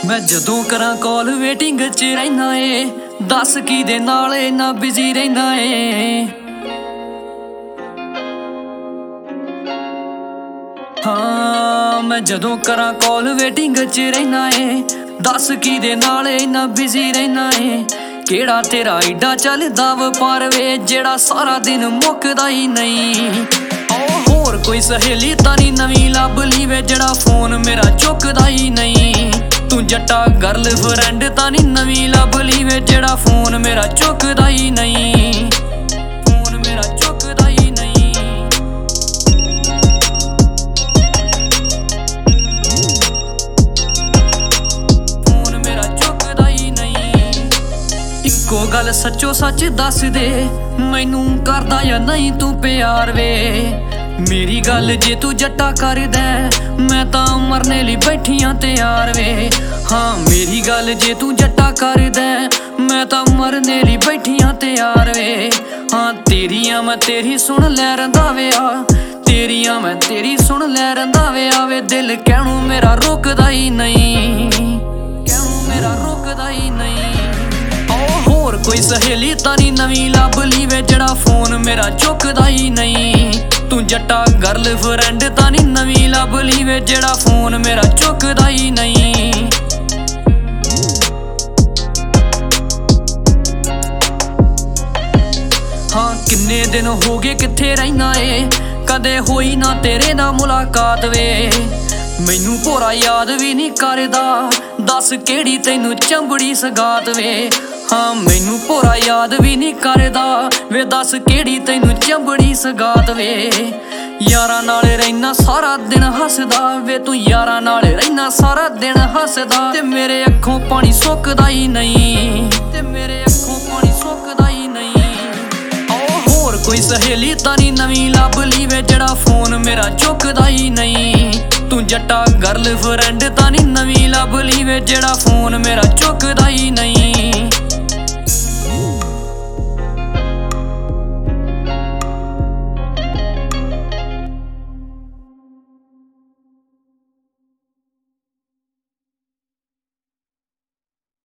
मैं जदों करा कॉल वेटिंग च रहना ए, दस की दे नाल इन्ना बिजी रहना ए। हाँ मैं जदों करा कॉल वेटिंग च रहना ए, दस की दे नाल इन्ना बिजी रहना ए। केड़ा तेरा एडा चलदा वपार वे जेड़ा सारा दिन मुकदा ही नहीं। होर कोई सहेली तानी नवीं लभ ली वे जेड़ा फोन मेरा चुकदा ही नहीं। तू जट्टा गर्ल फ्रेंड तानी नवीं लभ ली वे जेड़ा फोन मेरा चुकदा ही नहीं। फोन मेरा चुकदा ही नहीं। फोन मेरा चुकदा ही नहीं। इक्को गल सच्चो सच दस दे, मैनू करदा या नहीं तू प्यार वे। मेरी गल जे तू जट्टा करदा मैं तां मरने लई बैठियां तैयार वे। हाँ मेरी गल जे तू जट्टा करदा मैं तां मरने लई बैठियां तैयार वे। हाँ तेरियां मैं तेरी सुन लै रंधावेआ, तेरियां मैं तेरी सुन लै रंधावेआ वे। दिल कहणों मेरा रुकदा ही नहीं, कहणों मेरा रुकदा ही नहीं। होर कोई सहेली तानी नवीं लभ ली वे जेड़ा फोन मेरा चुकदा ही नहीं। तू जट्टा गर्ल फ्रेंड तानी नवीं लभ ली वे जेड़ा फोन मेरा चुकदा ही नहीं। हाँ किन्ने दिन हो गए कित्थे रहना ए, कदे होई ना तेरे नाल मुलाकात वे। मैनू भोरा याद भी नहीं करदा, दस केड़ी तैनू चंबड़ी सगात वे। हाँ मैनू भोरा याद भी नहीं करदा वे, दस केड़ी तैनू चंबड़ी सगात वे। यारां नाल रहना सारा दिन हसदा वे, तू यारां नाल रहना सारा दिन हसदा। ते मेरे अखों पानी सुकदा ही नहीं, ते मेरे अखों पानी सुकदा ही नहीं। होर कोई सहेली तानी नवीं लभ ली वे जेड़ा फोन मेरा चुकदा ही नहीं। तू जट्टा गर्ल फ्रेंड तानी नवीं लभ ली वे जेड़ा फोन मेरा चुकदा ही नहीं।